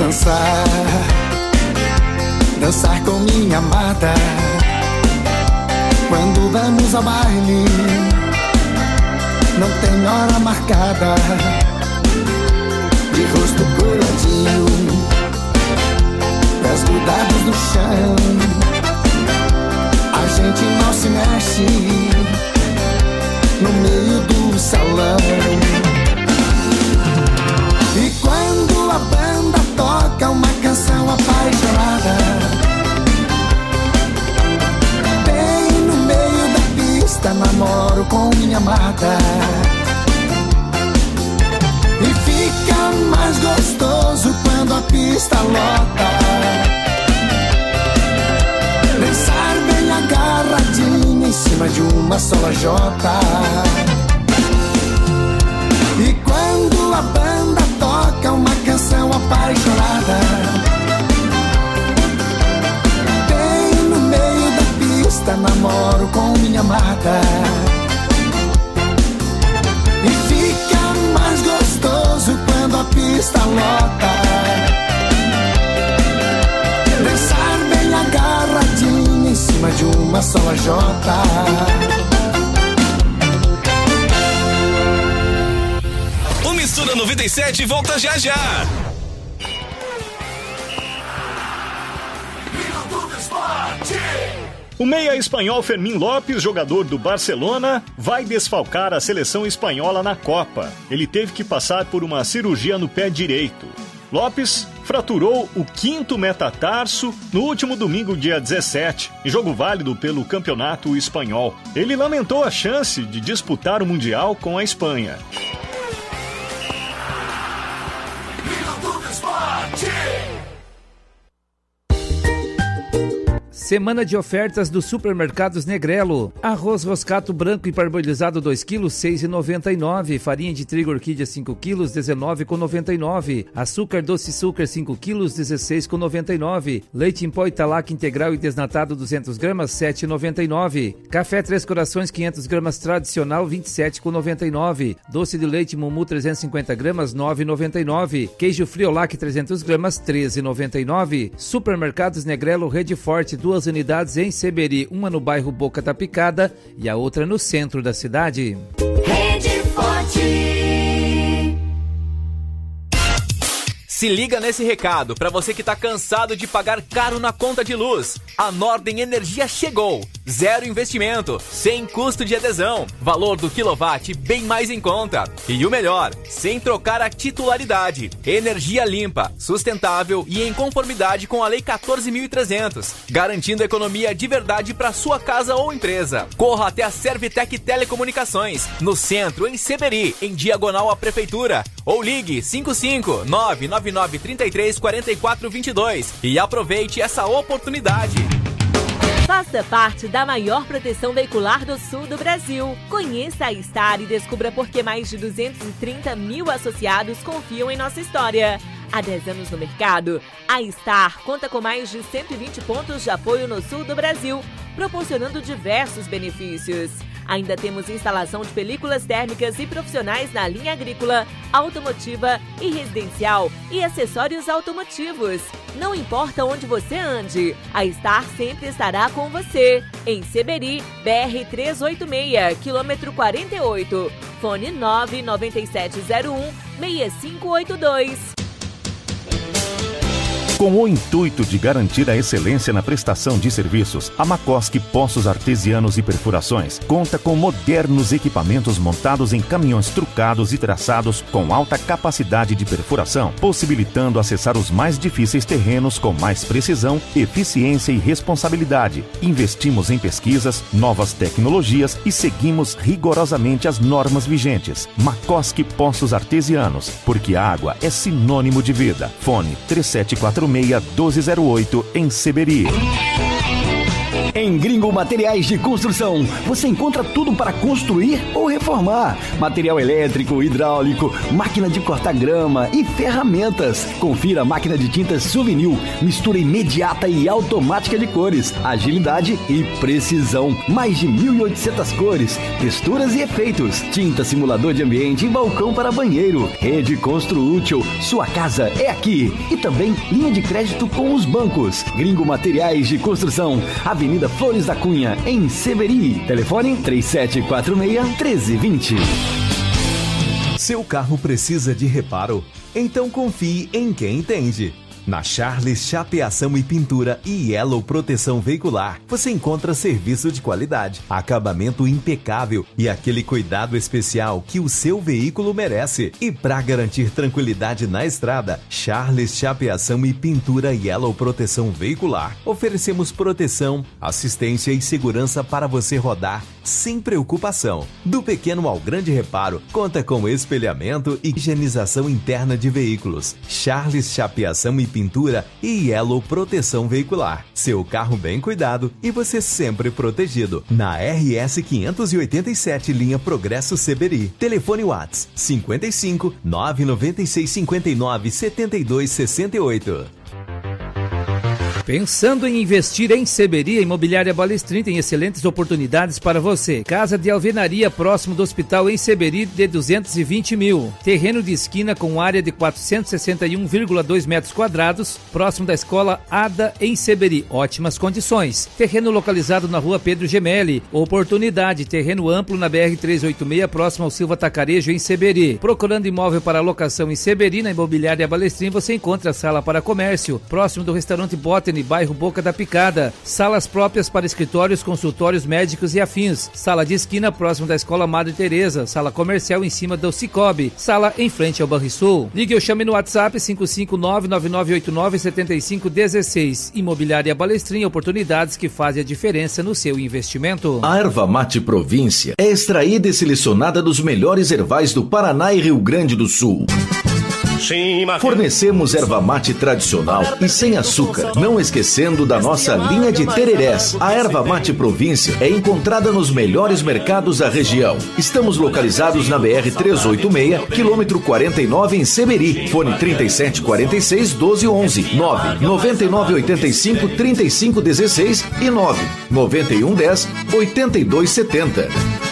dançar, dançar com minha amada. Quando vamos ao baile, não tem hora marcada. De rosto coladinho, pés grudados no chão, a gente não se mexe no meio do salão. E quando a banda toca uma canção apaixonada, bem no meio da pista namoro com minha amada. E fica mais gostoso quando a pista lota, dançar bem agarradinho em cima de uma só lajota. E quando a banda toca uma canção apaixonada, bem no meio da pista namoro com minha amada. E fica mais gostoso quando a pista lota, dançar bem agarradinho em cima de uma só lajota. O Mistura 97 volta já já. O meia espanhol Fermín López, jogador do Barcelona, vai desfalcar a seleção espanhola na Copa. Ele teve que passar por uma cirurgia no pé direito. López fraturou o 5º metatarso no último domingo, dia 17, em jogo válido pelo Campeonato Espanhol. Ele lamentou a chance de disputar o Mundial com a Espanha. Semana de ofertas dos supermercados Negrelo. Arroz roscato branco e parbolizado 2 kg, 6,99. Farinha de trigo orquídea 5 kg, 19,99. Açúcar doce açúcar 5 kg, 16,99. Leite em pó Italac integral e desnatado 200 gramas, 7,99. Café Três Corações 500 gramas tradicional, 27,99. Doce de leite Mumu 350 gramas, 9,99. Queijo Friolac 300 gramas, 13,99. Supermercados Negrelo Rede Forte, 2 unidades em Seberi, uma no bairro Boca da Picada e a outra no centro da cidade. Rede Forte. Se liga nesse recado para você que tá cansado de pagar caro na conta de luz. A Nordem Energia chegou. 0 investimento, sem custo de adesão, valor do quilowatt bem mais em conta. E o melhor, sem trocar a titularidade. Energia limpa, sustentável e em conformidade com a Lei 14.300, garantindo economia de verdade para sua casa ou empresa. Corra até a Servitec Telecomunicações, no centro, em Seberi, em diagonal à Prefeitura. Ou ligue 55999334422 e aproveite essa oportunidade. Faça parte da maior proteção veicular do sul do Brasil. Conheça a Star e descubra por que mais de 230 mil associados confiam em nossa história. Há 10 anos no mercado, a Star conta com mais de 120 pontos de apoio no sul do Brasil, proporcionando diversos benefícios. Ainda temos instalação de películas térmicas e profissionais na linha agrícola, automotiva e residencial e acessórios automotivos. Não importa onde você ande, a Star sempre estará com você. Em Seberi, BR 386, quilômetro 48. Fone 99701-6582. Com o intuito de garantir a excelência na prestação de serviços, a Macoski Poços Artesianos e Perfurações conta com modernos equipamentos montados em caminhões trucados e traçados com alta capacidade de perfuração, possibilitando acessar os mais difíceis terrenos com mais precisão, eficiência e responsabilidade. Investimos em pesquisas, novas tecnologias e seguimos rigorosamente as normas vigentes. Macoski Poços Artesianos, porque a água é sinônimo de vida. Fone 3746-1208 em Seberi. Em Gringo Materiais de Construção, você encontra tudo para construir ou reformar. Material elétrico, hidráulico, máquina de cortar grama e ferramentas. Confira a máquina de tintas Souvenir, mistura imediata e automática de cores, agilidade e precisão. Mais de 1.800 cores, texturas e efeitos. Tinta simulador de ambiente e balcão para banheiro. Rede Construútil, Sua casa é aqui. E também linha de crédito com os bancos. Gringo Materiais de Construção, Avenida Flores da Cunha, em Seberi. Telefone 3746-1320. Seu carro precisa de reparo? Então confie em quem entende. Na Charles Chapeação e Pintura e Yellow Proteção Veicular, você encontra serviço de qualidade, acabamento impecável e aquele cuidado especial que o seu veículo merece. E para garantir tranquilidade na estrada, Charles Chapeação e Pintura e Yellow Proteção Veicular, oferecemos proteção, assistência e segurança para você rodar sem preocupação. Do pequeno ao grande reparo, conta com espelhamento e higienização interna de veículos. Charles Chapeação e Pintura e Yellow Proteção Veicular. Seu carro bem cuidado e você sempre protegido. Na RS 587, linha Progresso Seberi. Telefone WhatsApp 55 996 59 72 68. Pensando em investir em Seberi, a Imobiliária Balestrin tem excelentes oportunidades para você. Casa de alvenaria próximo do hospital em Seberi de 220 mil. Terreno de esquina com área de 461,2 metros quadrados, próximo da escola Ada em Seberi. Ótimas condições. Terreno localizado na rua Pedro Gemelli. Oportunidade, terreno amplo na BR-386, próximo ao Silva Tacarejo em Seberi. Procurando imóvel para locação em Seberi, na Imobiliária Balestrin você encontra sala para comércio, próximo do restaurante Botany, bairro Boca da Picada. Salas próprias para escritórios, consultórios médicos e afins. Sala de esquina próximo da Escola Madre Teresa. Sala comercial em cima do Cicobi. Sala em frente ao Banrisul. Ligue ou chame no WhatsApp 559-9989-7516. Imobiliária Balestrin, oportunidades que fazem a diferença no seu investimento. A erva mate Província é extraída e selecionada dos melhores ervais do Paraná e Rio Grande do Sul. Fornecemos erva mate tradicional e sem açúcar, não esquecendo da nossa linha de tererés. A erva mate Província é encontrada nos melhores mercados da região. Estamos localizados na BR-386, quilômetro 49 em Seberi. Fone 3746-1211, 99985-3516 e 99110-8270.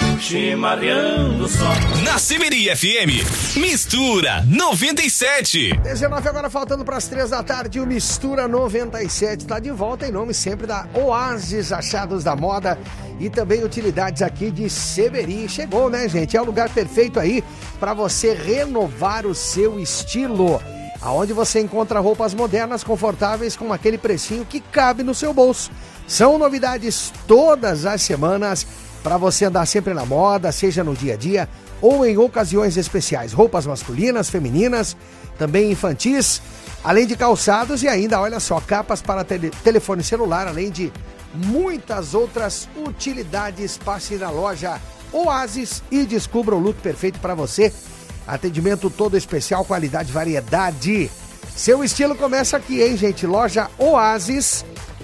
Na Seberi FM, Mistura 97. 19 agora faltando para as 3 da tarde, o Mistura 97 está de volta em nome sempre da Oasis Achados da Moda e também utilidades aqui de Seberi. Chegou, né, gente? É o lugar perfeito aí para você renovar o seu estilo. Aonde você encontra roupas modernas, confortáveis, com aquele precinho que cabe no seu bolso. São novidades todas as semanas para você andar sempre na moda, seja no dia a dia ou em ocasiões especiais. Roupas masculinas, femininas, também infantis, além de calçados e ainda, olha só, capas para telefone celular, além de muitas outras utilidades. Passe na loja Oasis e descubra o look perfeito para você. Atendimento todo especial, qualidade, variedade. Seu estilo começa aqui, hein, gente? Loja Oasis.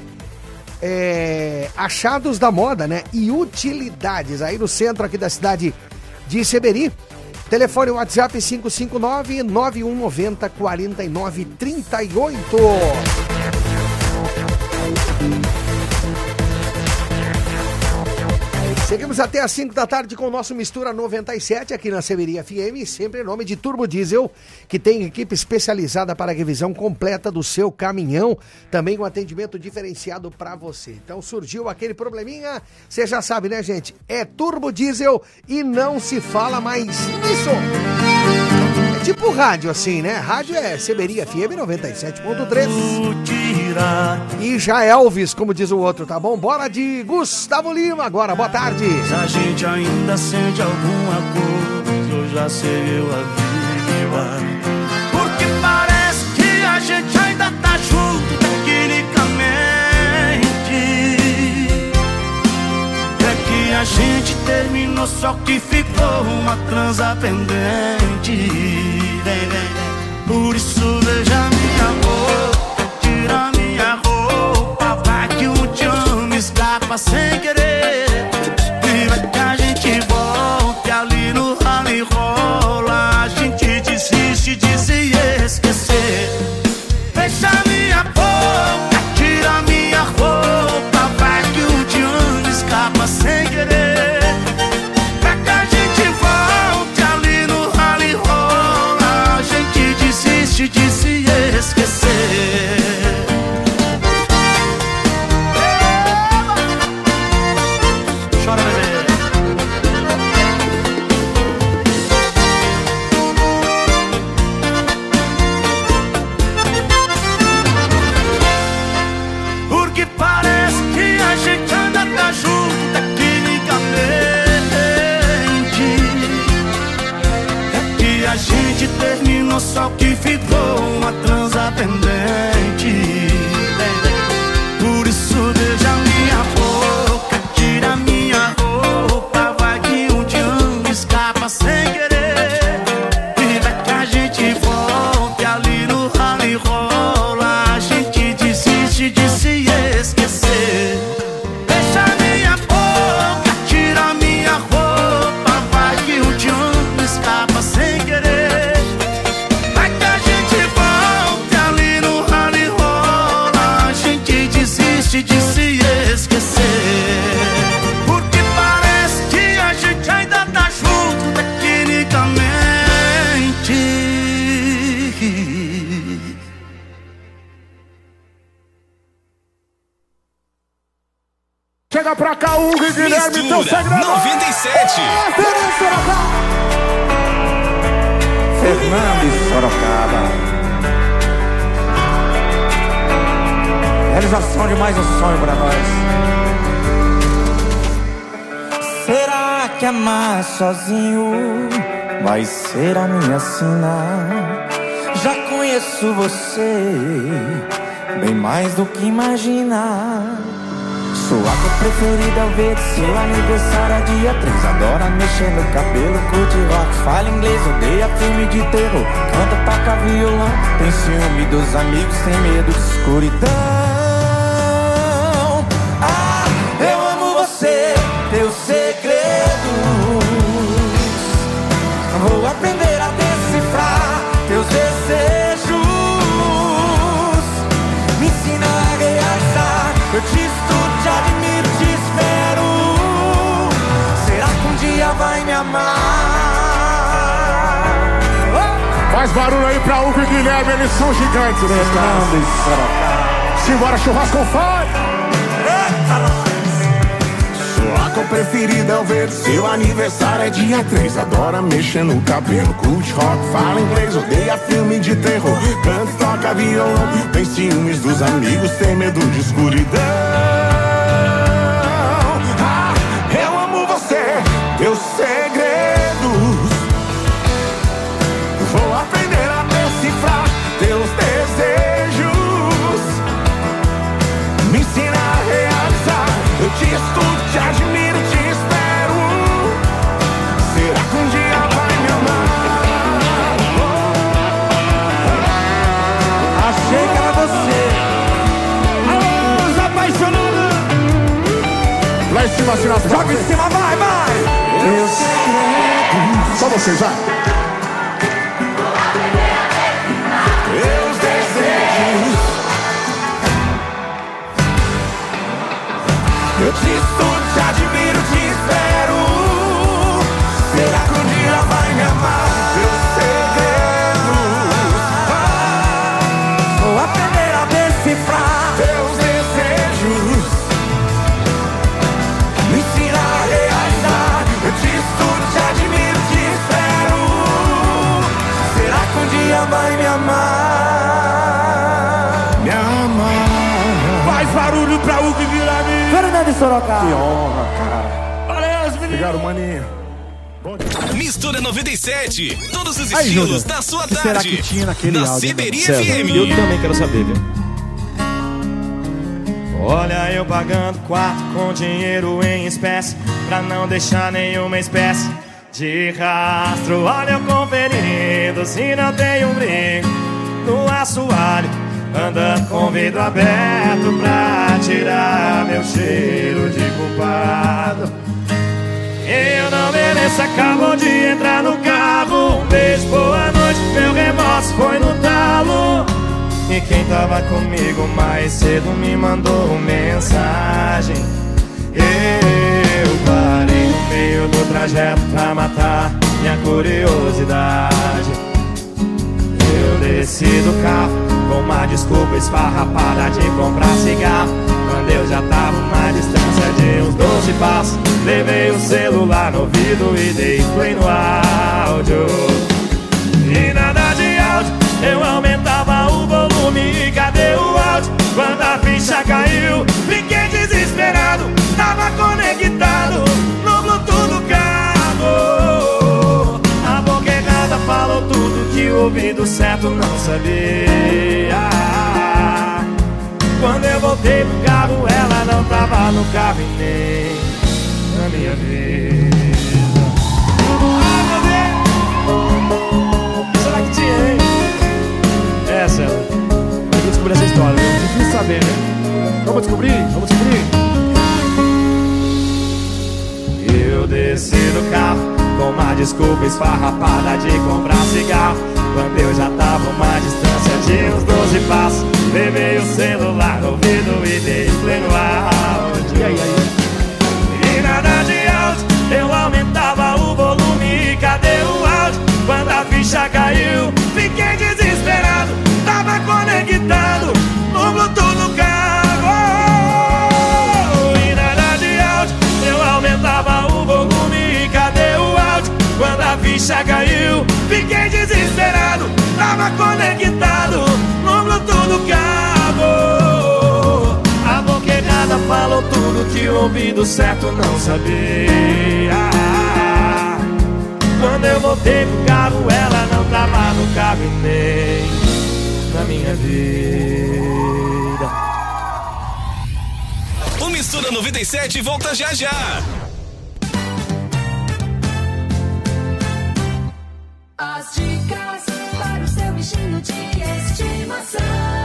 Achados da moda, né? E utilidades aí no centro aqui da cidade de Seberi. Telefone WhatsApp 559-9190-4938. Seguimos até às 5 da tarde com o nosso Mistura 97 aqui na Seberi FM, sempre em nome de Turbo Diesel, que tem equipe especializada para a revisão completa do seu caminhão, também um atendimento diferenciado para você. Então surgiu aquele probleminha, você já sabe, né, gente? É Turbo Diesel e não se fala mais nisso. É tipo rádio assim, né? Rádio é Seberi FM 97.3. E já Elvis, como diz o outro, tá bom? Bora de Gustavo Lima agora, boa tarde. Se a gente ainda sente alguma coisa, eu já sei, eu aviva. Porque parece que a gente ainda tá junto tecnicamente. É que a gente terminou, só que ficou uma transa pendente. Por isso veja minha boca, tira minha roupa, vai que um te amo, escapa sem querer. E vai que a gente volte ali no rally rola, a gente desiste de se esquecer. Fecha minha boca, tira minha roupa, vai que um te amo, escapa sem querer. Vai que a gente volte ali no rally rola, a gente desiste só que ficou uma transa pendente. Por isso beija minha boca, tira minha roupa, vai que um dia escapa sem querer. E vai que a gente volte ali no rally rola, a gente desiste de se esquecer. Deixa minha boca, tira minha roupa, vai que um dia escapa sem querer. Vai que a gente volte ali no rally rola, a gente desiste de se esquecer. Porque parece que a gente ainda tá junto tecnicamente. Chega pra cá, Hugo e Guilherme, teu segredo. 97. Fernando e Sorocaba. Realização de mais um sonho pra nós. Será que amar sozinho vai ser a minha sina? Já conheço você bem mais do que imagina. Sua cor preferida é o verde, seu aniversário é dia 3. Adora mexer no cabelo, curte rock, fala inglês, odeia filme de terror. Canta, toca violão, tem ciúme dos amigos, tem medo de escuridão. Ah, eu amo você, teus segredos. Vou aprender a decifrar teus desejos. Me ensina a realizar, eu te estudo, te admiro, te espero. Será que um dia vai me amar? Faz barulho aí pra Hugo e Guilherme, eles são gigantes, né, cara? Simbora, churrasco com fome. Sua cor preferida é o verde, seu aniversário é dia 3. Adora mexer no cabelo, curte rock, fala inglês, odeia filme de terror. Canta, toca violão, tem ciúmes dos amigos, tem medo de escuridão. Ah, eu amo você, teus segredos. Vou aprender a decifrar teus desejos. Me ensina a realizar, eu te estudo, te admiro, te espero. Será que um dia vai me amar? Achei que era você. Alô, os apaixonados. Lá em cima, assim, nas joga em cima, vai, vai. Teus segredos. Só vocês, vai. Teus desejos. Eu te estudo, te admiro, te espero. Será que um dia vai me amar? Teus segredos. Vou aprender a decifrar teus desejos. Me ensina a realizar. Eu te estudo, te admiro, te espero. Será que um dia vai me amar? Me amar. Faz barulho pra Hugo e Guilherme. Fernando e Sorocaba. Que honra, cara. Valeu, meninos. Obrigado, maninho. Mistura 97. Todos os Aí, estilos Júnior, da sua que tarde. será que tinha naquele na áudio, Siberia César? FM. Eu também quero saber, viu? Olha eu pagando quarto com dinheiro em espécie, pra não deixar nenhuma espécie de rastro. Olha eu conferindo se não tem um brinco no assoalho, andando com vidro aberto pra tirar meu cheiro de culpado. Eu não mereço, acabou de entrar no carro. Um beijo, boa noite, meu remorso foi no talo. E quem tava comigo mais cedo me mandou mensagem. Eu parei no meio do trajeto pra matar minha curiosidade. Eu desci do carro com uma desculpa esfarrapada de comprar cigarro, quando eu já tava na distância de uns 12 passos. Levei o celular no ouvido e dei play no áudio. E nada de áudio, eu aumentava o volume. E cadê o áudio? Quando a ficha caiu, fiquei desesperado. Tava conectado no Bluetooth do carro. A boca errada falou tudo que o ouvido certo não sabia. Quando eu voltei pro carro, ela não tava no carro e nem na minha vida. Ai, meu Deus! Será que tinha, hein? Essa, eu vou descobrir essa história, viu? Difícil saber, né? Vamos descobrir, vamos descobrir. Eu desci do carro com uma desculpa esfarrapada de comprar cigarro. Quando eu já tava uma distância de uns 12 passos, levei o celular no ouvido e dei play no áudio. E nada de áudio, eu aumentava o volume e cadê o áudio? Quando a ficha caiu, fiquei desesperado, tava conectado no Bluetooth do carro. E nada de áudio, eu aumentava o volume e cadê o áudio? Quando a ficha caiu, fiquei desesperado, tava conectado no Bluetooth do carro. A boquejada falou tudo que o ouvido certo não sabia. Quando eu voltei pro carro, ela não tava no carro e nem na minha vida. O Mistura 97 volta já já. As dicas para o seu bichinho de estimação.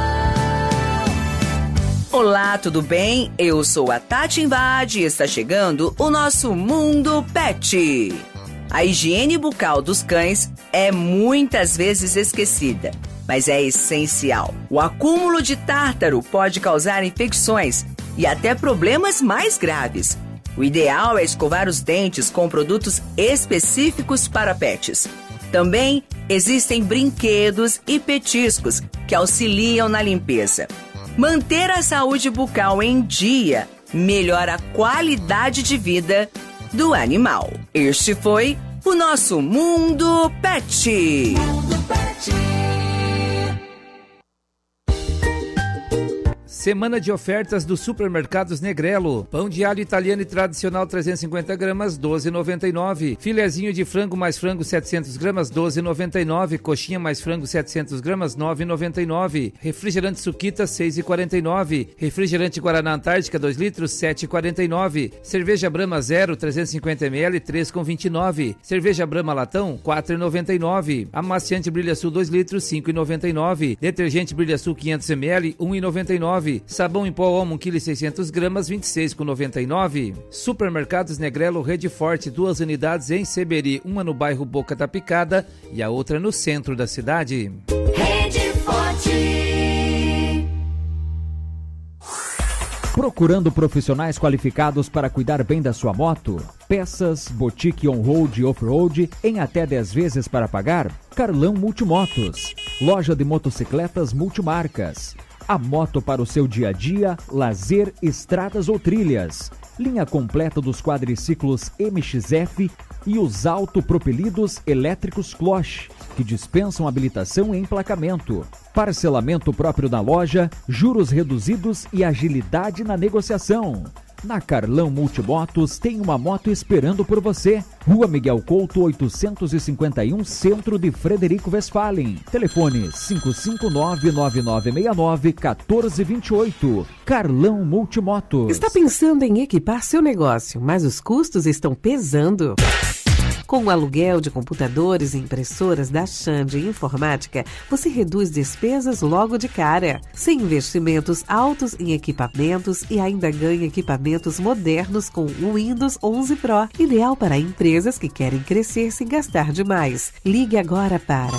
Olá, tudo bem? Eu sou a Tati Invade e está chegando o nosso Mundo Pet. A higiene bucal dos cães é muitas vezes esquecida, mas é essencial. O acúmulo de tártaro pode causar infecções e até problemas mais graves. O ideal é escovar os dentes com produtos específicos para pets. Também existem brinquedos e petiscos que auxiliam na limpeza. Manter a saúde bucal em dia melhora a qualidade de vida do animal. Este foi o nosso Mundo Pet. Mundo Pet. Semana de ofertas dos supermercados Negrello. Pão de alho italiano e tradicional 350 gramas, 12,99. Filezinho de frango mais frango 700 gramas, 12,99. Coxinha mais frango 700 gramas, 9,99. Refrigerante Suquita, 6,49. Refrigerante Guaraná Antártica 2 litros, 7,49. Cerveja Brahma Zero 350 ml, 3,29. Cerveja Brahma Latão, 4,99. Amaciante Brilha Sul 2 litros, 5,99. Detergente Brilha Sul 500 ml, 1,99. Sabão em pó Omo 1 kg 600 gramas, 26,99. Supermercados Negrello Rede Forte, 2 unidades em Seberi, uma no bairro Boca da Picada e a outra no centro da cidade. Rede Forte. Procurando profissionais qualificados para cuidar bem da sua moto? Peças, boutique on-road e off-road em até 10 vezes para pagar? Carlão Multimotos. Loja de motocicletas multimarcas. A moto para o seu dia a dia, lazer, estradas ou trilhas. Linha completa dos quadriciclos MXF e os autopropelidos elétricos Cloche, que dispensam habilitação e emplacamento. Parcelamento próprio na loja, juros reduzidos e agilidade na negociação. Na Carlão Multimotos tem uma moto esperando por você. Rua Miguel Couto, 851, centro de Frederico Westphalen. Telefone 559-9969-1428. Carlão Multimotos. Está pensando em equipar seu negócio, mas os custos estão pesando? Com o aluguel de computadores e impressoras da Xande Informática, você reduz despesas logo de cara, sem investimentos altos em equipamentos e ainda ganha equipamentos modernos com o Windows 11 Pro, ideal para empresas que querem crescer sem gastar demais. Ligue agora para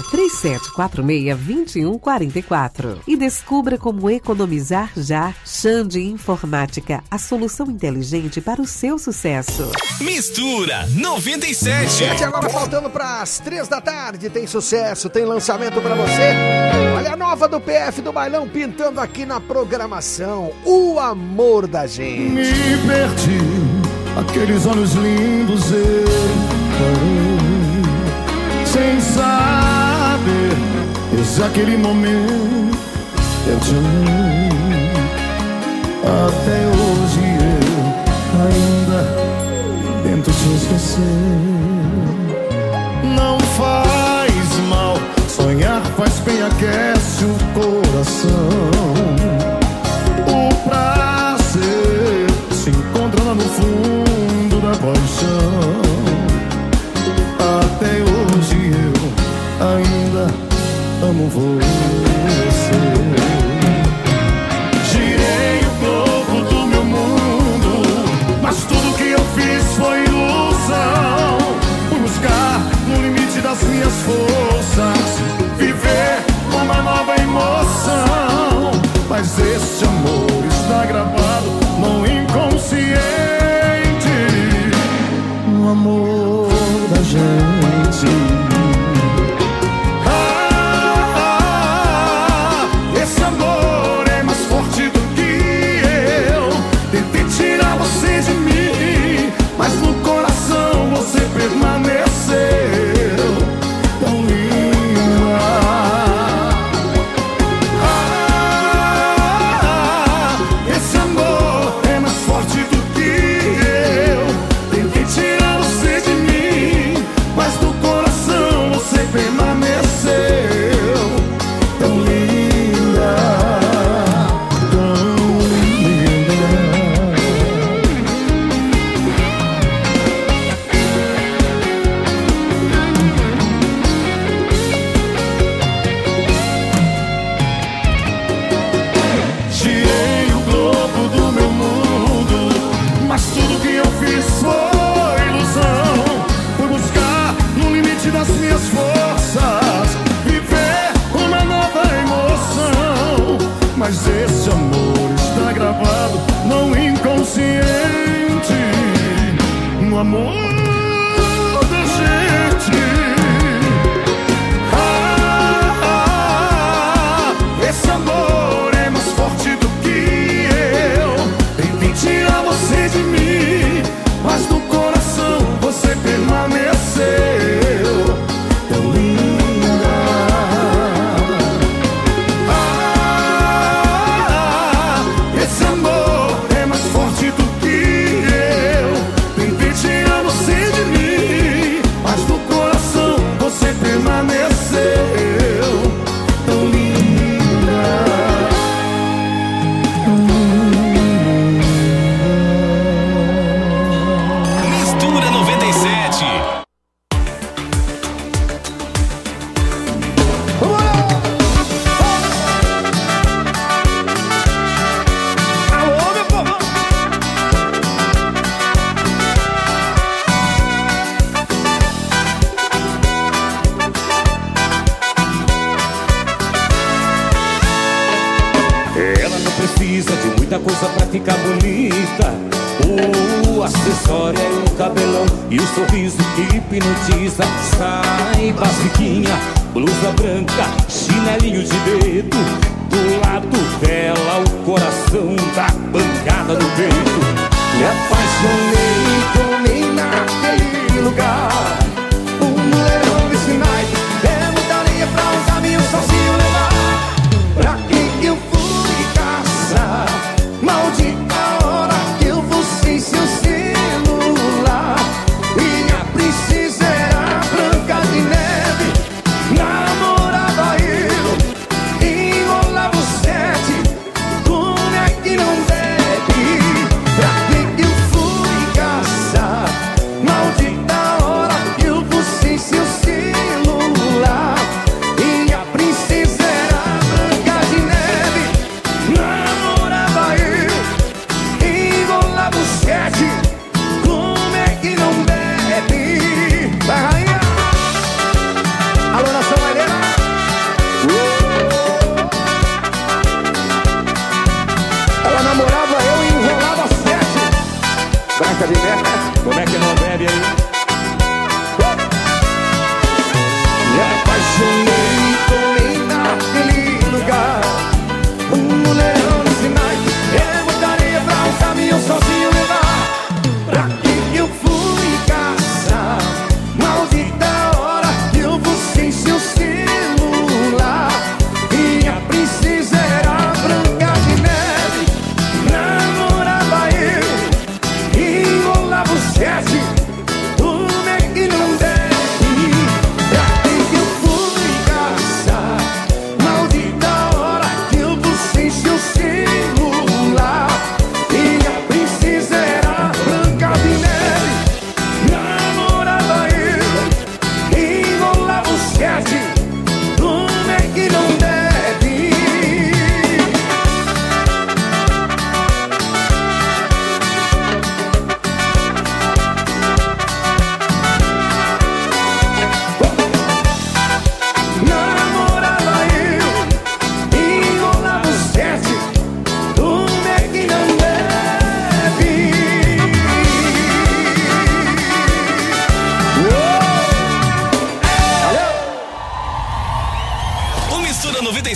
3746-2144 e descubra como economizar já. Xande Informática, a solução inteligente para o seu sucesso. Mistura 97. Gente, agora faltando para as 3 da tarde, tem sucesso, tem lançamento para você. Olha a nova do PF do Bailão pintando aqui na programação, O Amor da Gente. Me perdi, aqueles olhos lindos eu parei, sem saber, desde aquele momento eu te amei. Até hoje eu ainda tento te esquecer. Não faz mal sonhar você. Girei o globo do meu mundo, mas tudo que eu fiz foi ilusão. Fui buscar no limite das minhas forças, viver uma nova emoção. Mas esse amor está gravado no inconsciente, no amor da gente. Esse amor é mais forte do que eu. Tentei tirar você de mim, mas no coração você permaneceu. Tão linda. Esse amor é mais forte do que eu. Tentei tirar você de mim, mas no coração você permaneceu. Tão linda, tão linda. Girei o globo do meu mundo, mas tudo que eu fiz foi ilusão. Fui buscar no limite das minhas forças, viver uma nova emoção. Mas esse amor está gravado no inconsciente, no amor da gente. Esse amor é mais forte do que eu. Tentei tirar você de mim, mas no coração você permaneceu. Tão linda. Esse amor é mais forte do que eu. Tentei tirar você de mim, mas no coração você permaneceu. Tão linda. Mistura 97. Alô, meu povo! Ela não precisa de muita coisa pra ficar bonita. O acessório é o cabelão e o sorriso que hipnotiza. Sai basiquinha, blusa branca, chinelinho de dedo. Do lado dela o coração dá pancada no peito. Me apaixonei, tomei naquele lugar. O mulherão desse night é muita areia pra uns amigos sozinho levar. Pra que eu fui caçar? Maldita hora que eu vou sem seu celular. Minha princesa era Branca de Neve, namorava eu, enrolava o sete. Como é que não bebe? Pra que eu fui caçar? Maldita hora que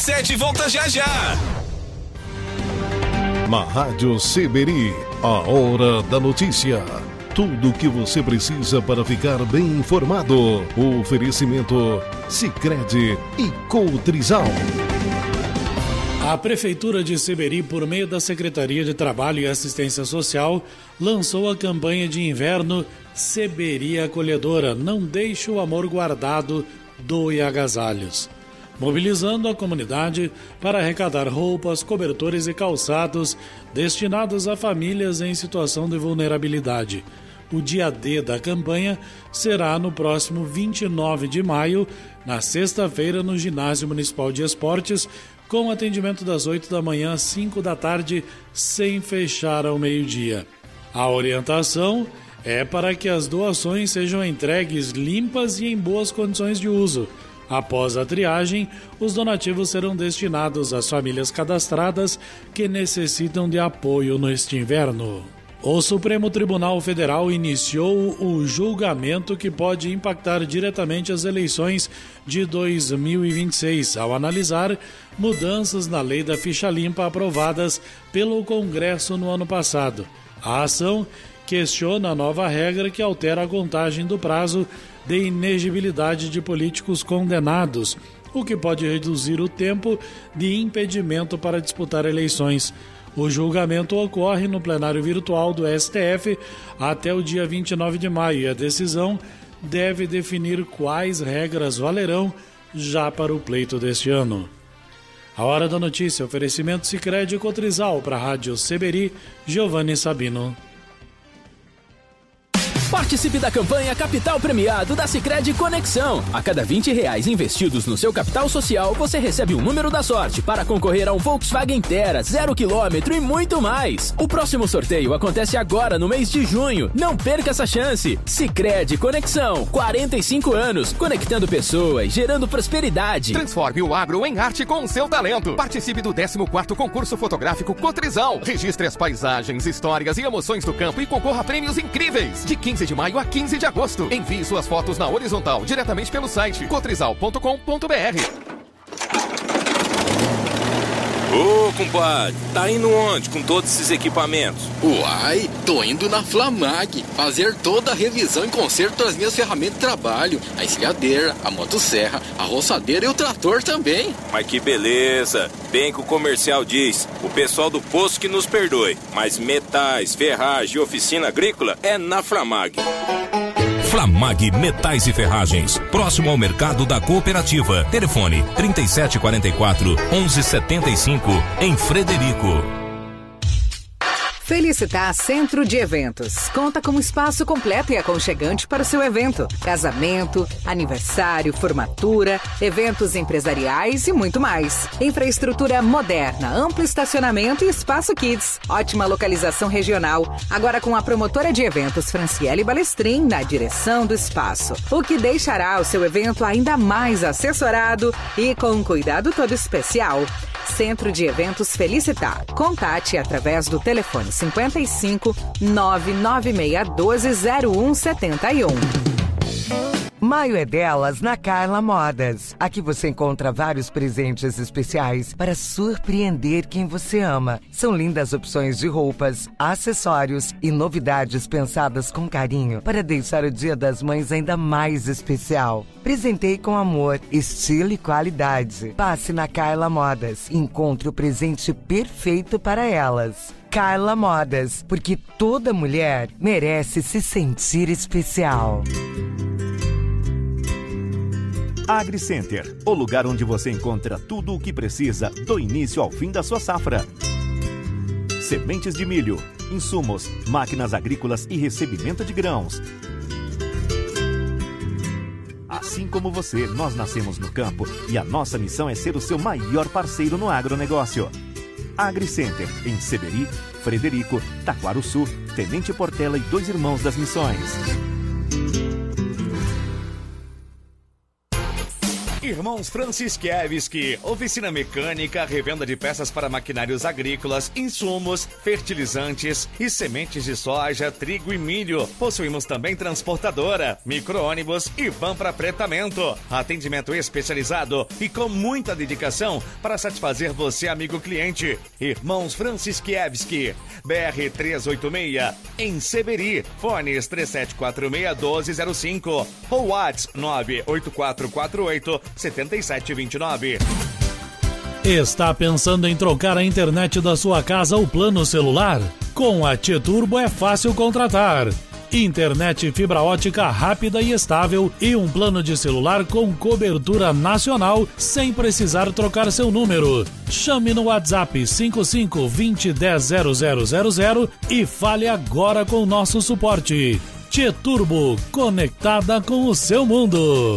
97 volta já já. Na Rádio Seberi, a hora da notícia. Tudo o que você precisa para ficar bem informado. Oferecimento Sicredi e Cotrizal. A Prefeitura de Seberi, por meio da Secretaria de Trabalho e Assistência Social, lançou a campanha de inverno Seberi Acolhedora. Não deixe o amor guardado, doe agasalhos. Mobilizando a comunidade para arrecadar roupas, cobertores e calçados destinados a famílias em situação de vulnerabilidade. O dia D da campanha será no próximo 29 de maio, na sexta-feira, no Ginásio Municipal de Esportes, com atendimento das 8 da manhã às 5 da tarde, sem fechar ao meio-dia. A orientação é para que as doações sejam entregues limpas e em boas condições de uso. Após a triagem, os donativos serão destinados às famílias cadastradas que necessitam de apoio neste inverno. O Supremo Tribunal Federal iniciou o julgamento que pode impactar diretamente as eleições de 2026, ao analisar mudanças na lei da ficha limpa aprovadas pelo Congresso no ano passado. A ação questiona a nova regra que altera a contagem do prazo de inegibilidade de políticos condenados, o que pode reduzir o tempo de impedimento para disputar eleições. O julgamento ocorre no plenário virtual do STF até o dia 29 de maio e a decisão deve definir quais regras valerão já para o pleito deste ano. A hora da notícia, oferecimento Sicredi e Cotrizal para a Rádio Seberi, Giovanni Sabino. Participe da campanha Capital Premiado da Sicredi Conexão. A cada R$20 investidos no seu capital social, você recebe um número da sorte para concorrer a um Volkswagen Terra 0 km e muito mais. O próximo sorteio acontece agora no mês de junho. Não perca essa chance. Sicredi Conexão, 45 anos, conectando pessoas, gerando prosperidade. Transforme o agro em arte com o seu talento. Participe do 14º concurso fotográfico Cotrizal. Registre as paisagens, histórias e emoções do campo e concorra a prêmios incríveis. De 15 de maio a 15 de agosto. Envie suas fotos na horizontal diretamente pelo site cotrizal.com.br. Ô, compadre, tá indo onde com todos esses equipamentos? Uai, tô indo na Flamag fazer toda a revisão e conserto das minhas ferramentas de trabalho. A esquilhadeira, a motosserra, a roçadeira e o trator também. Mas que beleza! Bem que o comercial diz, o pessoal do posto que nos perdoe, mas metais, ferragem e oficina agrícola é na Flamag. Flamag Metais e Ferragens, próximo ao mercado da cooperativa. Telefone 3744-1175, em Frederico. Felicitar Centro de Eventos. Conta com um espaço completo e aconchegante para o seu evento. Casamento, aniversário, formatura, eventos empresariais e muito mais. Infraestrutura moderna, amplo estacionamento e espaço kids. Ótima localização regional. Agora com a promotora de eventos Franciele Balestrin na direção do espaço. O que deixará o seu evento ainda mais assessorado e com um cuidado todo especial. Centro de Eventos Felicitar. Contate através do telefone 55 99612 0171. Maio é delas na Carla Modas. Aqui você encontra vários presentes especiais para surpreender quem você ama. São lindas opções de roupas, acessórios e novidades pensadas com carinho para deixar o Dia das Mães ainda mais especial. Presentei com amor, estilo e qualidade. Passe na Carla Modas e encontre o presente perfeito para elas. Carla Modas, porque toda mulher merece se sentir especial. AgriCenter, o lugar onde você encontra tudo o que precisa do início ao fim da sua safra. Sementes de milho, insumos, máquinas agrícolas e recebimento de grãos. Assim como você, nós nascemos no campo e a nossa missão é ser o seu maior parceiro no agronegócio. AgriCenter, em Seberi, Frederico, Taquaruçu, Tenente Portela e 2 Irmãos das Missões. Irmãos Franciszewski, oficina mecânica, revenda de peças para maquinários agrícolas, insumos, fertilizantes e sementes de soja, trigo e milho. Possuímos também transportadora, micro-ônibus e van para fretamento. Atendimento especializado e com muita dedicação para satisfazer você, amigo cliente. Irmãos Franciszewski, BR 386, em Seberi. Fones 3746-1205 ou WhatsApp 98448-7729. Está pensando em trocar a internet da sua casa ou plano celular? Com a T-Turbo é fácil contratar. Internet fibra ótica rápida e estável e um plano de celular com cobertura nacional sem precisar trocar seu número. Chame no WhatsApp 55 20 10 0000 e fale agora com o nosso suporte. T-Turbo, conectada com o seu mundo.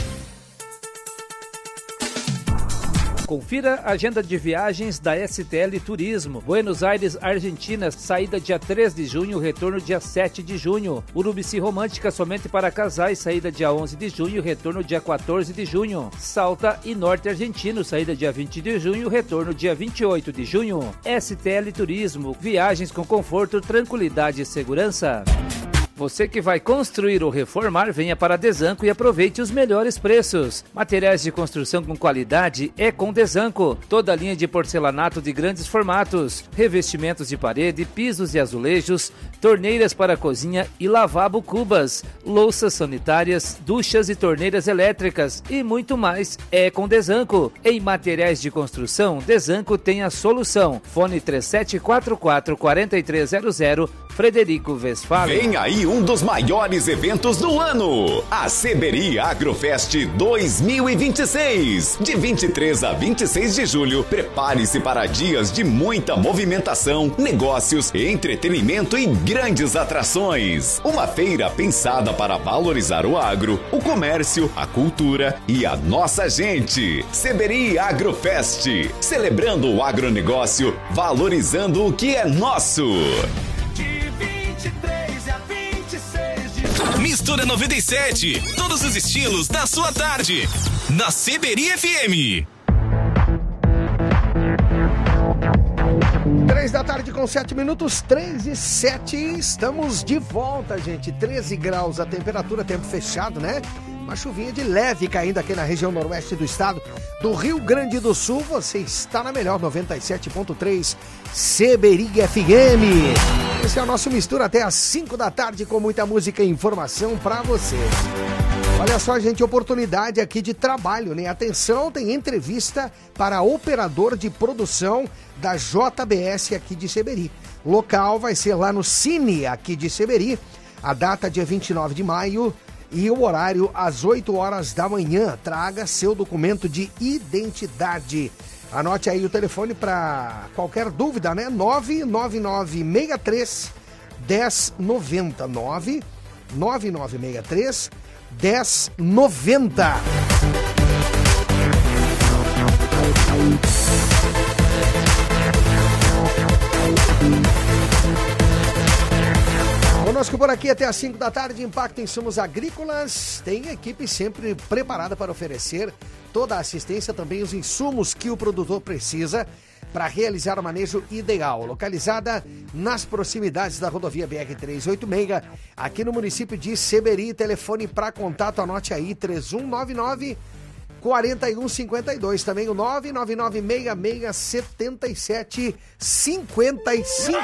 Confira a agenda de viagens da STL Turismo. Buenos Aires, Argentina, saída dia 3 de junho, retorno dia 7 de junho. Urubici Romântica somente para casais, saída dia 11 de junho, retorno dia 14 de junho. Salta e Norte Argentino, saída dia 20 de junho, retorno dia 28 de junho. STL Turismo, viagens com conforto, tranquilidade e segurança. Você que vai construir ou reformar, venha para a Desanco e aproveite os melhores preços. Materiais de construção com qualidade é com Desanco. Toda a linha de porcelanato de grandes formatos, revestimentos de parede, pisos e azulejos, torneiras para cozinha e lavabo cubas, louças sanitárias, duchas e torneiras elétricas e muito mais é com Desanco. Em materiais de construção, Desanco tem a solução. Fone 3744-4300, Frederico Westphalen. Vem aí um dos maiores eventos do ano, a Seberi Agrofest 2026. De 23 a 26 de julho, prepare-se para dias de muita movimentação, negócios, entretenimento e grandes atrações. Uma feira pensada para valorizar o agro, o comércio, a cultura e a nossa gente. Seberi Agrofest, celebrando o agronegócio, valorizando o que é nosso. Mistura 97, todos os estilos da sua tarde, na Seberi FM. 3 da tarde com 7 minutos, 3 e 7, estamos de volta, gente. 13 graus a temperatura, tempo fechado, né? Uma chuvinha de leve caindo aqui na região noroeste do estado do Rio Grande do Sul. Você está na melhor 97.3 Seberi FM. Esse é o nosso Mistura até às 5 da tarde com muita música e informação para você. Olha só, gente, oportunidade aqui de trabalho, né? Atenção, tem entrevista para operador de produção da JBS aqui de Seberi. Local vai ser lá no Cine aqui de Seberi. A data dia 29 de maio. E o horário às 8 horas da manhã. Traga seu documento de identidade. Anote aí o telefone para qualquer dúvida, né? 99963 1090. 99963 1090. Conosco por aqui até às 5 da tarde, Impacto Insumos Agrícolas. Tem equipe sempre preparada para oferecer toda a assistência, também os insumos que o produtor precisa para realizar o manejo ideal. Localizada nas proximidades da rodovia BR-386, aqui no município de Seberi. Telefone para contato, anote aí, 3199-4152. Também o 999-66-77-55.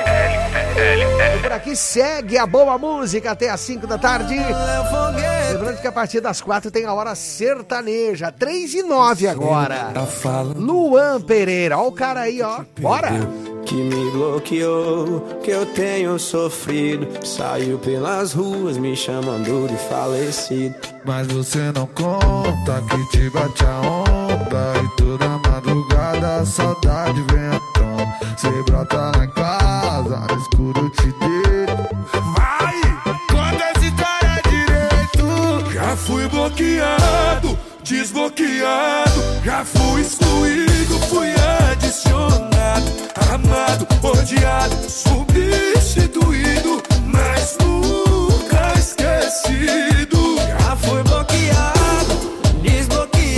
E por aqui segue a boa música até às 5 da tarde. Lembrando que a partir das 4 tem a hora sertaneja. 3:09 agora. Luan Pereira, ó o cara aí, ó. Bora! Que me bloqueou, que eu tenho sofrido. Saiu pelas ruas me chamando de falecido. Mas você não conta que te bate a onda. E toda madrugada a saudade vem à tona. Cê brota lá em casa, no escuro te deito. Vai! Conta essa história direito. Já fui bloqueado, desbloqueado. Já fui excluído, fui adicionado. Amado, odiado, substituído, mas nunca esquecido. Já fui bloqueado, desbloqueado.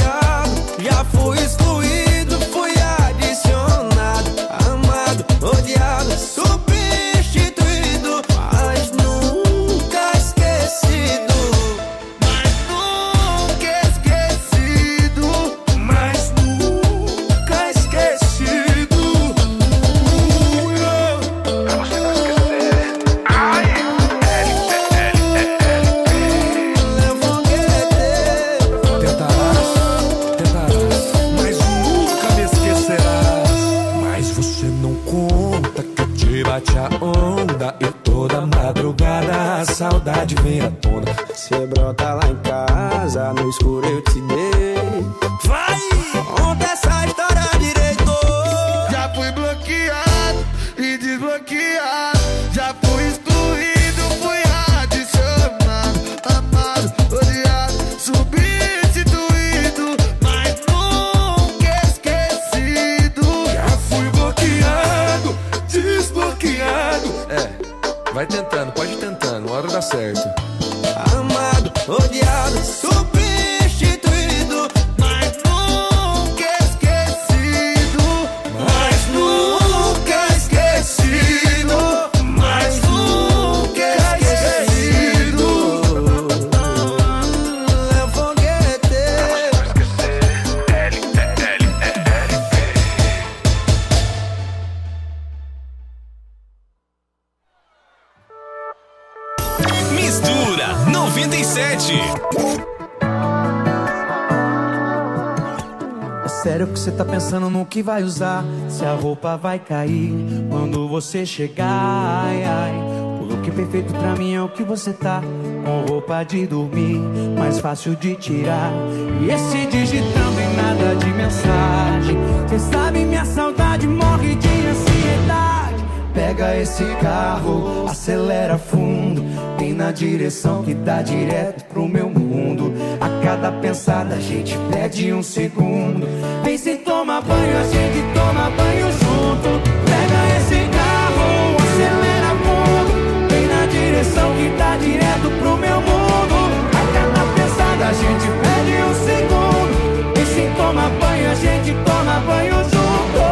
amor eu te dei. Vai! Conta essa história direito. Já fui bloqueado e desbloqueado. Já fui excluído, fui adicionado, amado, odiado, substituído, mas nunca esquecido. Já fui bloqueado, desbloqueado. Vai tentando, pode ir tentando, uma hora dá certo. Amado, odiado, substituído, mas nunca esquecido. Mas nunca esquecido. Mas nunca esquecido. Eu foguete. Mistura 97. É sério que você tá pensando no que vai usar? Se a roupa vai cair quando você chegar, ai, ai. O look perfeito pra mim é o que você tá, com roupa de dormir, mais fácil de tirar. E esse digitando em nada de mensagem. Cê sabe, minha saudade morre de ansiedade. Pega esse carro, acelera fundo, vem na direção que dá direto pro meu mundo. A cada pensada a gente perde um segundo. Vem se toma banho, a gente toma banho junto. Pega esse carro, acelera fundo, vem na direção que dá direto pro meu mundo. A cada pensada a gente perde um segundo. Vem se toma banho, a gente toma banho junto.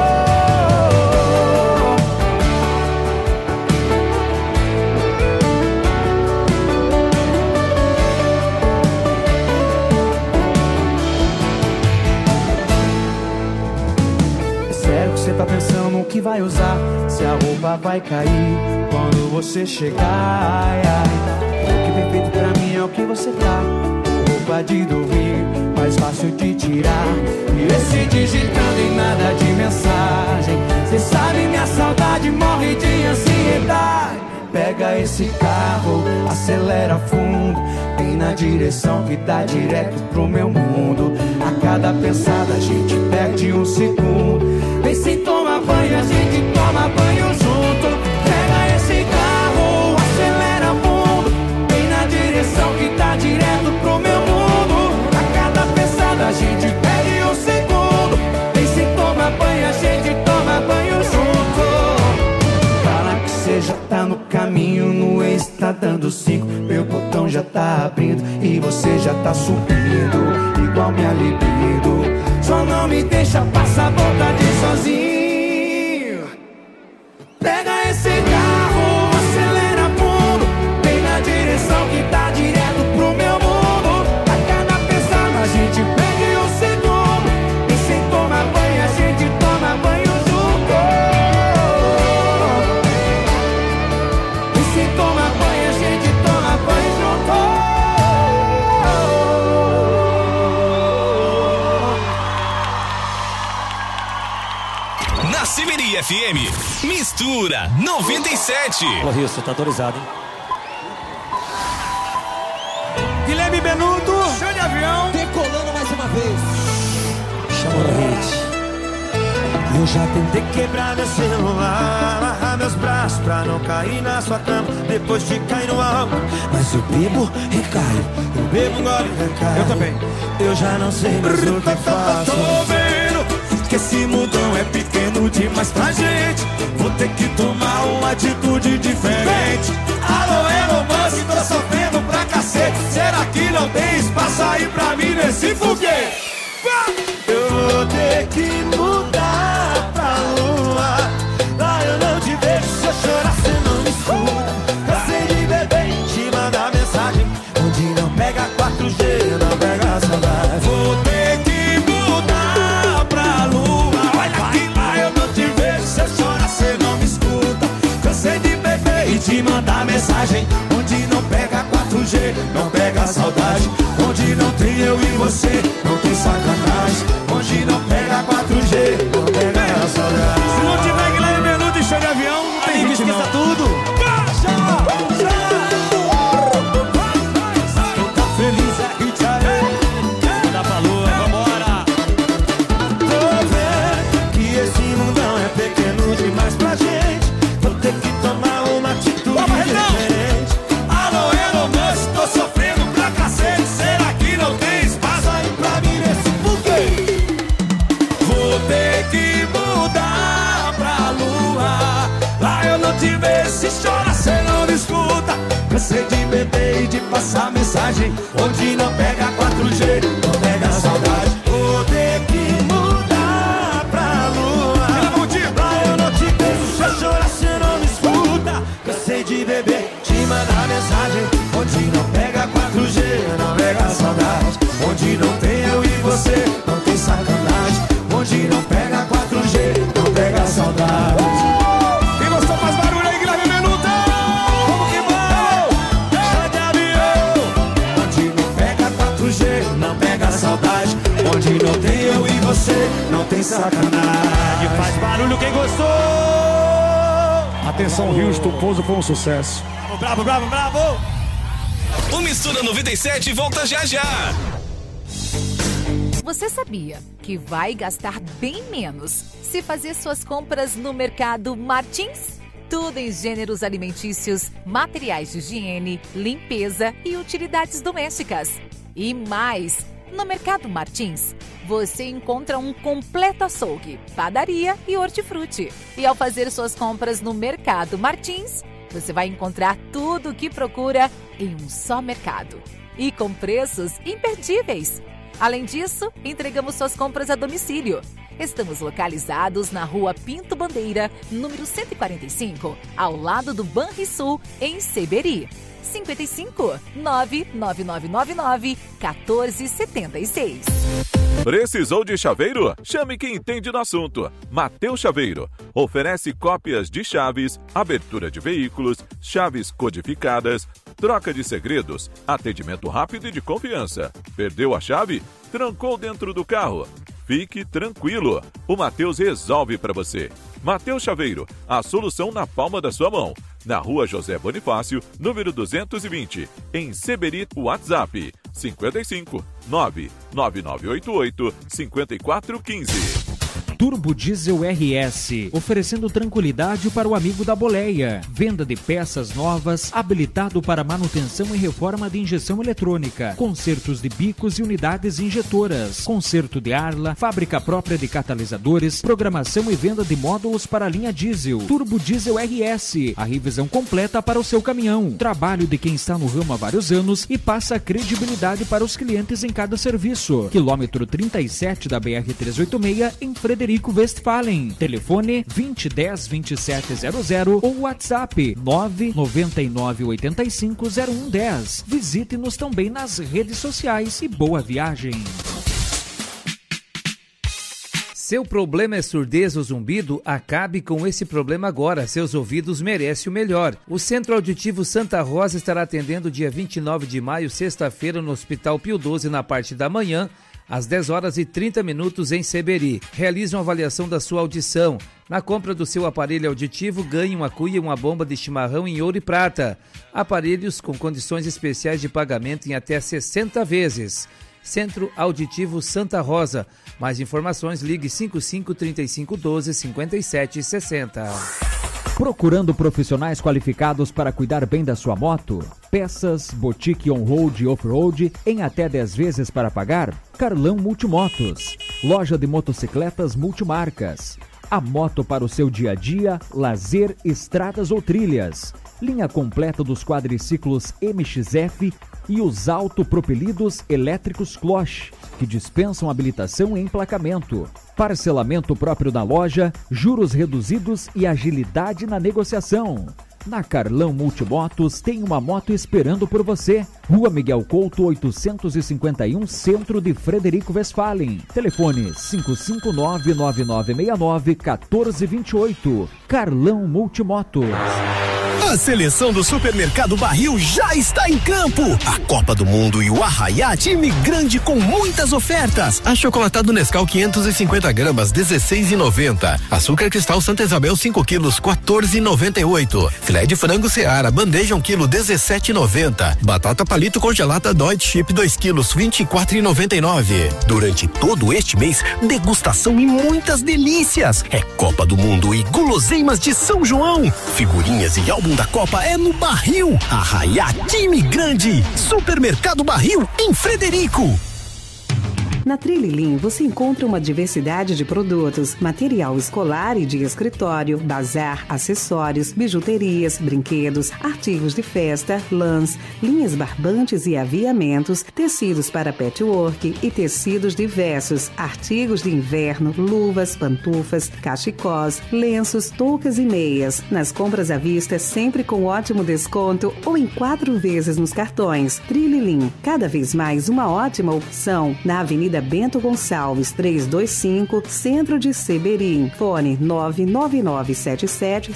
Você tá pensando no que vai usar? Se a roupa vai cair quando você chegar, ai, ai. O que perfeito pra mim é o que você tá, roupa de dormir, mais fácil de tirar. E esse digitando em nada de mensagem. Cê sabe, minha saudade morre de ansiedade. Pega esse carro, acelera fundo, vem na direção que dá direto pro meu mundo. A cada pensada a gente perde um segundo. Vem se toma banho, a gente toma banho junto. Pega esse carro, acelera fundo, vem na direção que dá direto pro meu mundo. A cada pensada a gente perde um segundo. Vem se toma banho, a gente toma banho junto. Fala que cê já tá no caminho, no ex tá dando 5. Meu botão já tá abrindo e você já tá subindo, igual minha libido. Só não me deixa passar vontade sozinho. Pega esse carro, acelera fundo, vem na direção que dá direto pro meu mundo. A cada pensada a gente perde um segundo. E sem tomar banho a gente toma banho junto. E sem tomar banho a gente toma banho junto. Na Severia FM, Mistura 97. Ô Rio, você tá autorizado, hein? Guilherme Benuto, show de avião, decolando mais uma vez. chamou no hit. Eu já tentei quebrar meu celular, amarrar meus braços pra não cair na sua cama depois de cair no álcool. Mas eu bebo, recaio, eu bebo, engole, recaio. Eu também. Eu já não sei mais o que faço. Tô vendo que esse mundão é pequeno demais pra gente. Vou ter que tomar uma atitude diferente. Alô, é romance, tô sofrendo pra cacete. Será que não tem espaço aí pra mim nesse foguete? Eu vou ter que mudar pra lua. Lá eu não te vejo, se eu chorar cê não me escuta. Cansei de beber, te mandar mensagem onde não pega 4G, não pega saudade. Vou ter que mudar pra lua. Olha que lá eu não te vejo, se eu chorar cê não me escuta. Cansei de beber e te mandar mensagem onde não pega 4G, não pega saudade. Onde não tem eu e você, não tem sacanagem. Onde não pega 4G, não pega saudade. Se não tiver Guilherme Benuto e show de avião, não tem Amigo, gente não. esqueça tudo. Tá feliz é Rio de Janeiro. Se chorar cê não me escuta. Cansei de beber e de passar mensagem onde não pega 4G, não pega saudade. Vou ter que mudar pra lua, pra eu não te beijo. Se eu chorar cê não me escuta. Cansei de beber, te mandar mensagem onde não pega 4G, não pega saudade. Onde não tem eu e você, não tem sacanagem. Onde não pega 4G, não pega saudade. Quem gostou faz barulho aí, Guilherme Menuta. Como que bom? Chá de avião. Onde não pega 4G, não pega saudade. Onde não tem eu e você, não tem sacanagem. Faz barulho quem gostou. Atenção, Houston, o pouso foi um sucesso. Bravo, bravo, bravo. O Mistura 97 volta já já. Você sabia que vai gastar bem menos se fazer suas compras no Mercado Martins? Tudo em gêneros alimentícios, materiais de higiene, limpeza e utilidades domésticas. E mais, no Mercado Martins, você encontra um completo açougue, padaria e hortifruti. E ao fazer suas compras no Mercado Martins, você vai encontrar tudo o que procura em um só mercado. E com preços imperdíveis. Além disso, entregamos suas compras a domicílio. Estamos localizados na Rua Pinto Bandeira, número 145, ao lado do Banrisul, em Seberi. 55 99999 1476. Precisou de chaveiro? Chame quem entende do assunto. Mateus Chaveiro oferece cópias de chaves, abertura de veículos, chaves codificadas, troca de segredos, atendimento rápido e de confiança. Perdeu a chave? Trancou dentro do carro? Fique tranquilo, o Mateus resolve para você. Mateus Chaveiro, a solução na palma da sua mão. Na Rua José Bonifácio, número 220, em Seberi, WhatsApp 55 99988 5415. Turbo Diesel RS, oferecendo tranquilidade para o amigo da boleia. Venda de peças novas, habilitado para manutenção e reforma de injeção eletrônica, consertos de bicos e unidades injetoras, conserto de arla, fábrica própria de catalisadores, programação e venda de módulos para a linha diesel. Turbo Diesel RS, a revisão completa para o seu caminhão. Trabalho de quem está no ramo há vários anos e passa credibilidade para os clientes em cada serviço. Quilômetro 37 da BR-386, em Frederico Westphalen. Telefone 2010-2700 ou WhatsApp 999850110. Visite-nos também nas redes sociais e boa viagem. Seu problema é surdez ou zumbido? Acabe com esse problema agora. Seus ouvidos merecem o melhor. O Centro Auditivo Santa Rosa estará atendendo dia 29 de maio, sexta-feira, no Hospital Pio XII, na parte da manhã, às 10 horas e 30 minutos em Seberi. Realize uma avaliação da sua audição. Na compra do seu aparelho auditivo, ganhe uma cuia e uma bomba de chimarrão em ouro e prata. Aparelhos com condições especiais de pagamento em até 60 vezes. Centro Auditivo Santa Rosa. Mais informações, ligue 55 35 12 57 60. Procurando profissionais qualificados para cuidar bem da sua moto? Peças, boutique on-road e off-road em até 10 vezes para pagar? Carlão Multimotos. Loja de motocicletas multimarcas. A moto para o seu dia a dia, lazer, estradas ou trilhas. Linha completa dos quadriciclos MXF e os autopropelidos elétricos Cloche, que dispensam habilitação e emplacamento. Parcelamento próprio da loja, juros reduzidos e agilidade na negociação. Na Carlão Multimotos tem uma moto esperando por você. Rua Miguel Couto, 851, centro de Frederico Westphalen. Telefone 559-9969-1428. Carlão Multimotos. A seleção do Supermercado Barril já está em campo. A Copa do Mundo e o Arraiá, time grande com muitas ofertas. Achocolatado Nescau 550 gramas, 16,90. Açúcar Cristal Santa Isabel 5 quilos, 14,98. Filé de frango Seara, bandeja 1 quilo, 17,90. Batata palito congelada Deutsche Chip 2 quilos, 24,99. Durante todo este mês, degustação e muitas delícias. É Copa do Mundo e guloseimas de São João. Figurinhas e álbum da Copa é no Barril. Arraiá, time grande. Supermercado Barril, em Frederico. Na Trililin você encontra uma diversidade de produtos, material escolar e de escritório, bazar, acessórios, bijuterias, brinquedos, artigos de festa, lãs, linhas barbantes e aviamentos, tecidos para patchwork e tecidos diversos, artigos de inverno, luvas, pantufas, cachecós, lenços, toucas e meias. Nas compras à vista, sempre com ótimo desconto ou em 4 vezes nos cartões. Trililin, cada vez mais uma ótima opção. Na Avenida Bento Gonçalves, 325, Centro de Seberi. Fone 99977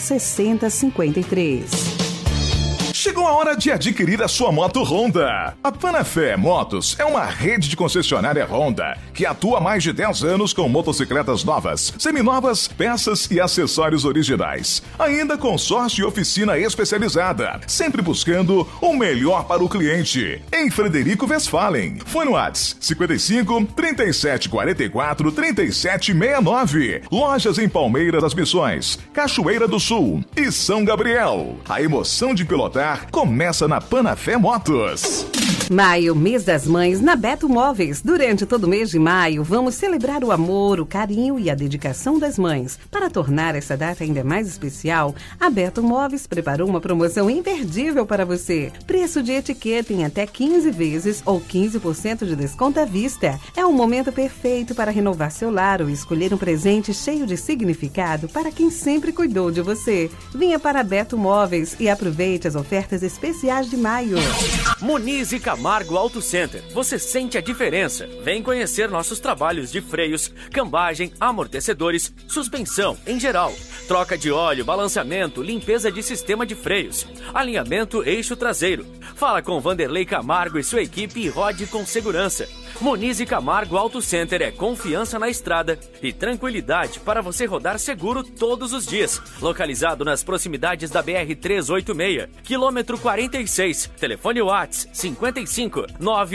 6053. Chegou a hora de adquirir a sua moto Honda. A Panafé Motos é uma rede de concessionária Honda que atua há mais de 10 anos com motocicletas novas, seminovas, peças e acessórios originais. Ainda consórcio e oficina especializada, sempre buscando o melhor para o cliente. Em Frederico Westphalen. Fone no WhatsApp 55 37 44 37 69. Lojas em Palmeiras das Missões, Cachoeira do Sul e São Gabriel. A emoção de pilotar começa na Panafé Motos. Maio, mês das mães, na Beto Móveis. Durante todo o mês de maio, vamos celebrar o amor, o carinho e a dedicação das mães. Para tornar essa data ainda mais especial, a Beto Móveis preparou uma promoção imperdível para você. Preço de etiqueta em até 15 vezes ou 15% de desconto à vista. É um momento perfeito para renovar seu lar ou escolher um presente cheio de significado para quem sempre cuidou de você. Venha para a Beto Móveis e aproveite as ofertas especiais de maio. Muniz e Camargo Auto Center. Você sente a diferença. Vem conhecer nossos trabalhos de freios, cambagem, amortecedores, suspensão em geral, troca de óleo, balanceamento, limpeza de sistema de freios, alinhamento eixo traseiro. Fala com Vanderlei Camargo e sua equipe e rode com segurança. Muniz e Camargo Auto Center é confiança na estrada e tranquilidade para você rodar seguro todos os dias. Localizado nas proximidades da BR-386, quilômetro 46. Telefone WhatsApp 55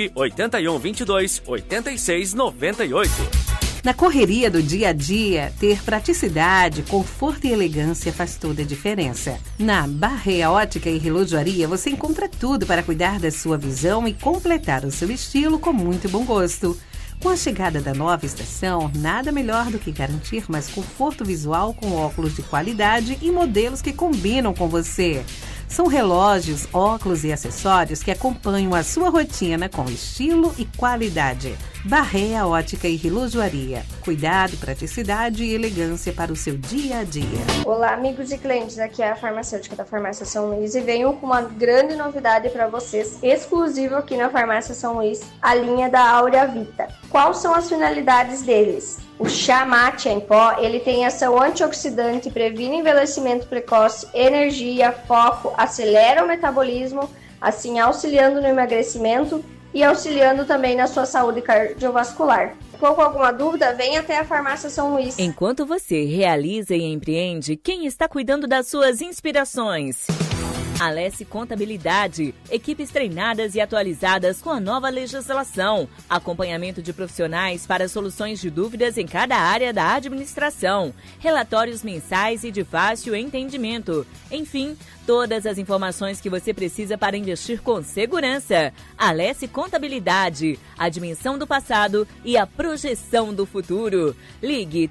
981 22 86 98. Na correria do dia a dia, ter praticidade, conforto e elegância faz toda a diferença. Na Barreia Ótica e Relojoaria você encontra tudo para cuidar da sua visão e completar o seu estilo com muito bom gosto. Com a chegada da nova estação, nada melhor do que garantir mais conforto visual com óculos de qualidade e modelos que combinam com você. São relógios, óculos e acessórios que acompanham a sua rotina com estilo e qualidade. Barreia Ótica e Relojoaria. Cuidado, praticidade e elegância para o seu dia a dia. Olá, amigos e clientes. Aqui é a farmacêutica da Farmácia São Luís e venho com uma grande novidade para vocês, exclusivo aqui na Farmácia São Luís, a linha da Áurea Vita. Quais são as finalidades deles? O chá mate em pó, ele tem ação antioxidante, previne envelhecimento precoce, energia, foco, acelera o metabolismo, assim auxiliando no emagrecimento e auxiliando também na sua saúde cardiovascular. Ficou com alguma dúvida? Venha até a Farmácia São Luís. Enquanto você realiza e empreende, quem está cuidando das suas inspirações? Alesse Contabilidade, equipes treinadas e atualizadas com a nova legislação, acompanhamento de profissionais para soluções de dúvidas em cada área da administração, relatórios mensais e de fácil entendimento, enfim, todas as informações que você precisa para investir com segurança. Alesse Contabilidade, a dimensão do passado e a projeção do futuro. Ligue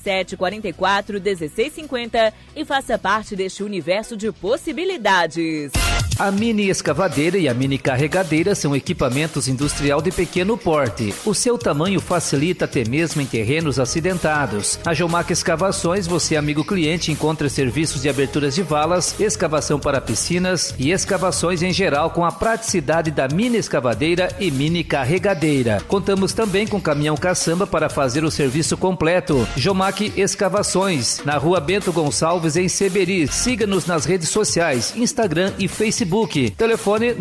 3744 1650 e faça parte deste universo de possibilidades. A mini escavadeira e a mini carregadeira são equipamentos industrial de pequeno porte. O seu tamanho facilita até mesmo em terrenos acidentados. A Geomac Escavações, você amigo cliente, encontra serviços de aberturas de valas, escavação para piscinas e escavações em geral com a praticidade da mini escavadeira e mini carregadeira. Contamos também com caminhão caçamba para fazer o serviço completo. Geomac Escavações, na Rua Bento Gonçalves, em Seberi. Siga-nos nas redes sociais, Instagram e Facebook. Telefone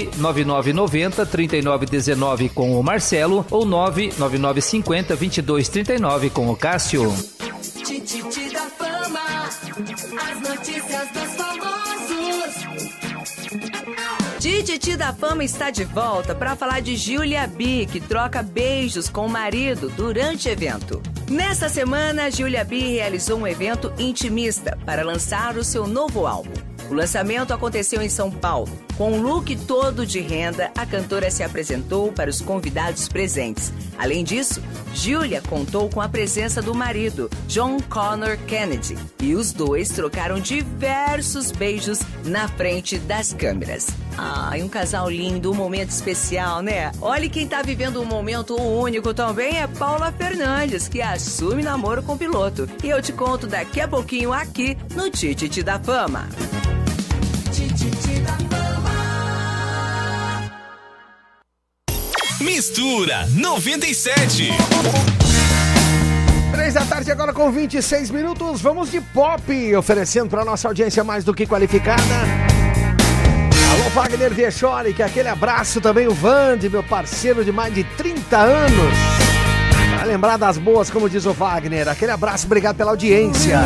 99990-3919 com o Marcelo ou 99950-2239 com o Cássio. Tititi da Fama, as notícias dos famosos. Tititi da Fama está de volta para falar de Júlia B, que troca beijos com o marido durante evento. Nessa semana, Júlia B realizou um evento intimista para lançar o seu novo álbum. O lançamento aconteceu em São Paulo. Com um look todo de renda, a cantora se apresentou para os convidados presentes. Além disso, Júlia contou com a presença do marido, John Connor Kennedy, e os dois trocaram diversos beijos na frente das câmeras. Ai, um casal lindo, um momento especial, né? Olha, quem tá vivendo um momento único também é Paula Fernandes, que assume namoro com o piloto. E eu te conto daqui a pouquinho aqui no Tititi da Fama. Tititi da Fama. Mistura 97. 3 da tarde agora com 26 minutos. Vamos de pop, oferecendo para nossa audiência mais do que qualificada. Alô, Wagner Viechori, que aquele abraço também, o Vande, meu parceiro de mais de 30 anos. Pra lembrar das boas, como diz o Wagner. Aquele abraço, obrigado pela audiência.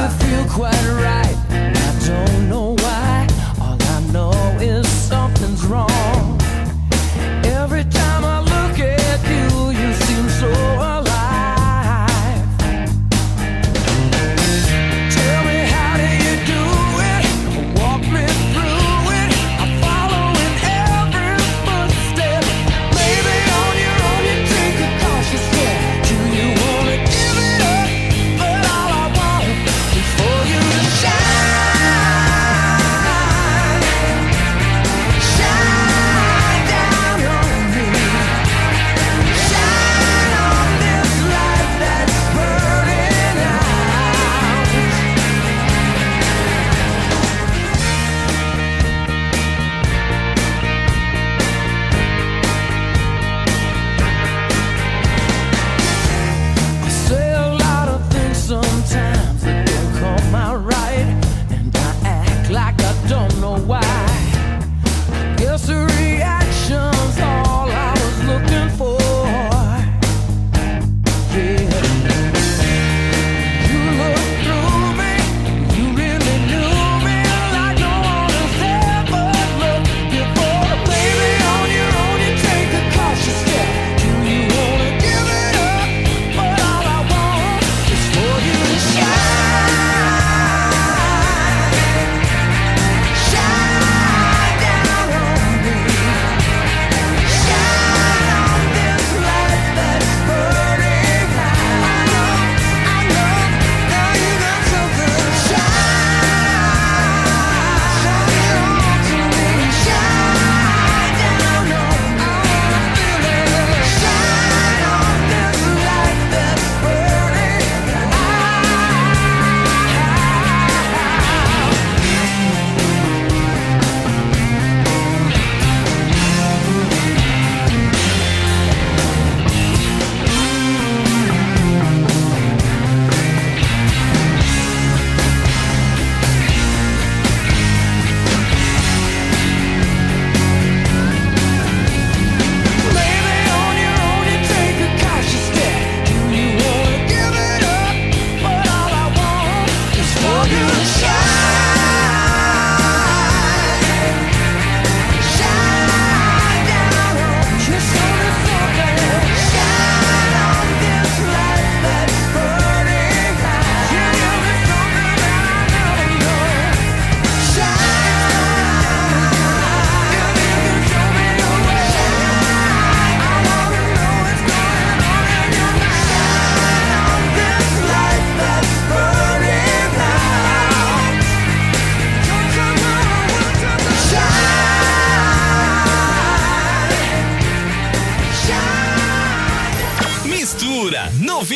Mistura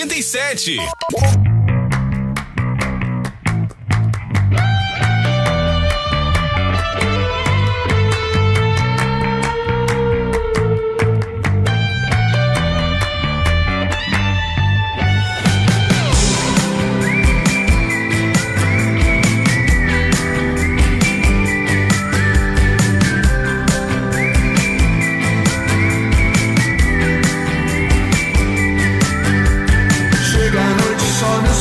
97. Chega a noite, só não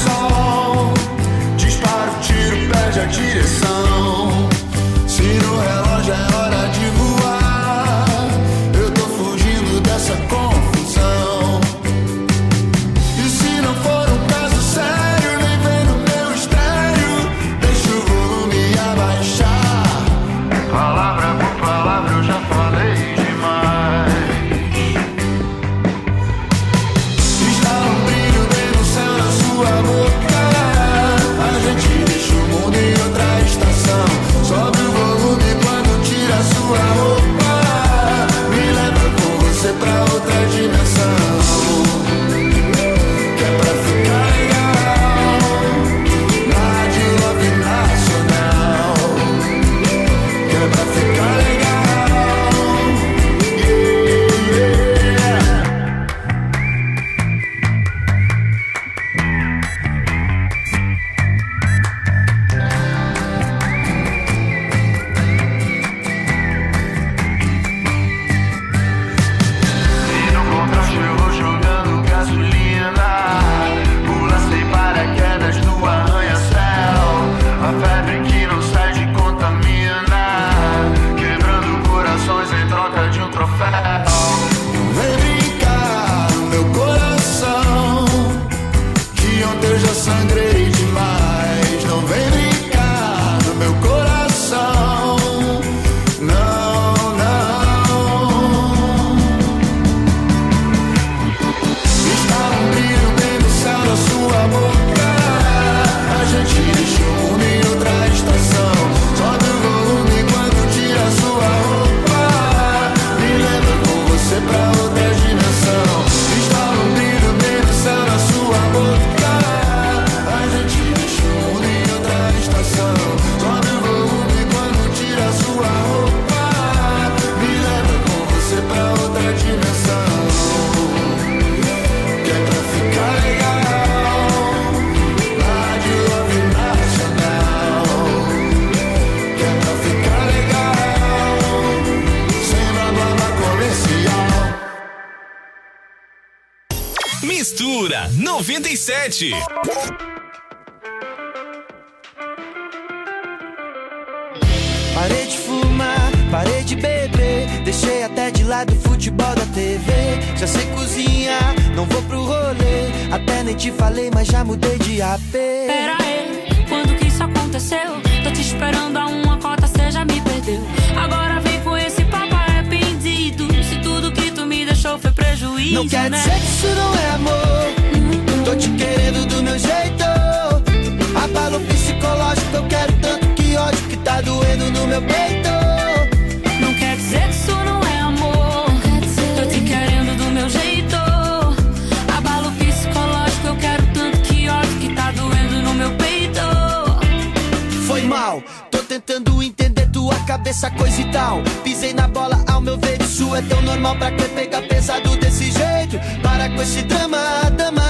Mistura 97. Parei de fumar, parei de beber, deixei até de lado o futebol da TV. Já sei cozinhar, não vou pro rolê, até nem te falei, mas já mudei de AP. Pera aí, quando que isso aconteceu? Tô te esperando a uma cota, cê já me perdeu. Agora vem com esse papo arrependido, se tudo que tu me deixou foi prejuízo. Não quer dizer que isso não é amor, tô te querendo do meu jeito. Abalo psicológico, eu quero tanto que ódio que tá doendo no meu peito. Não quer dizer que isso não é amor, tô te querendo do meu jeito. Abalo psicológico, eu quero tanto que ódio que tá doendo no meu peito. Foi mal, tô tentando entender tua cabeça, coisa e tal. Pisei na bola, ao meu ver isso é tão normal. Pra que pegar pesado desse jeito? Para com esse drama, dama.